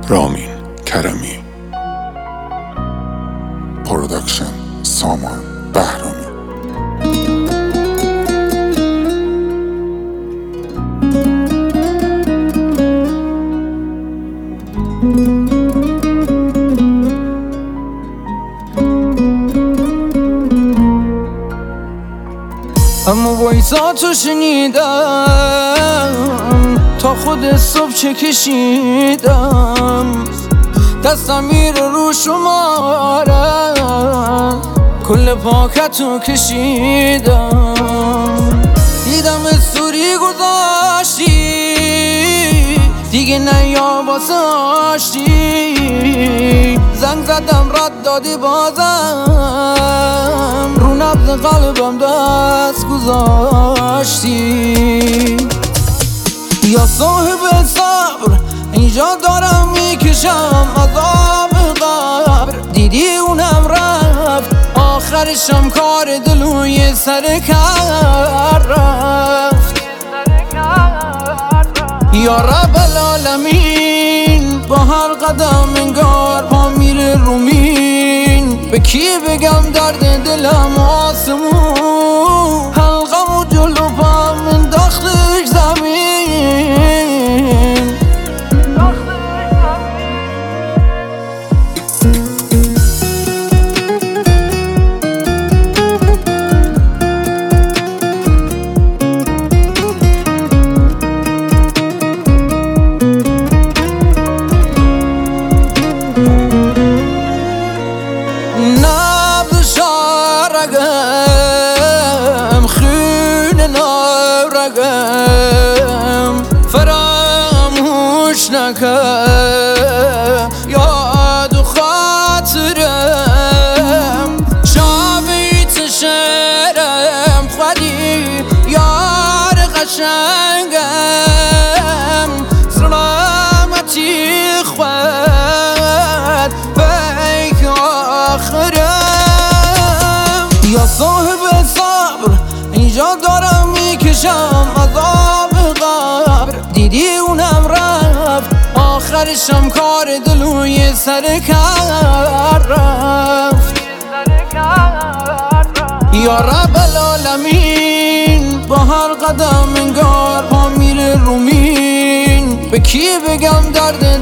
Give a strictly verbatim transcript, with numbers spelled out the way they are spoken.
رامین کرمی پروداکشن سامان بهرامی. اما وایساتو شنیدم تا خود صبح چه کشیدم، دستم میره رو شمارم، کل پاکتو کشیدم. دیدم استوری گذاشتی دیگه نیا واسه آشتی، زنگ زدم رد دادی بازم، رو نبض قلبم دست گذاشتی. یا صاحب صبر اینجا دارم میکشم عذاب قبر، دیدی اونم رفت آخرشم کار دلوی سر کار رفت. یا رب العالمین با هر قدم انگار پا میره رومین، به کی بگم درد دلم آسمون، حلقم و جلو پام انداختش زمین. فراموش نکن یاد و خاطرم، شاویت شرم خودی یار قشنگم، سلامتی خود بیک آخرم. یا صاحب صبر اینجا دارم میکشم عذاب قبر، دیدی اونم رفت آخرشم کار دلوی سر کار رفت. یا رب العالمین با هر قدم انگار پا میره رومین، به کی بگم درد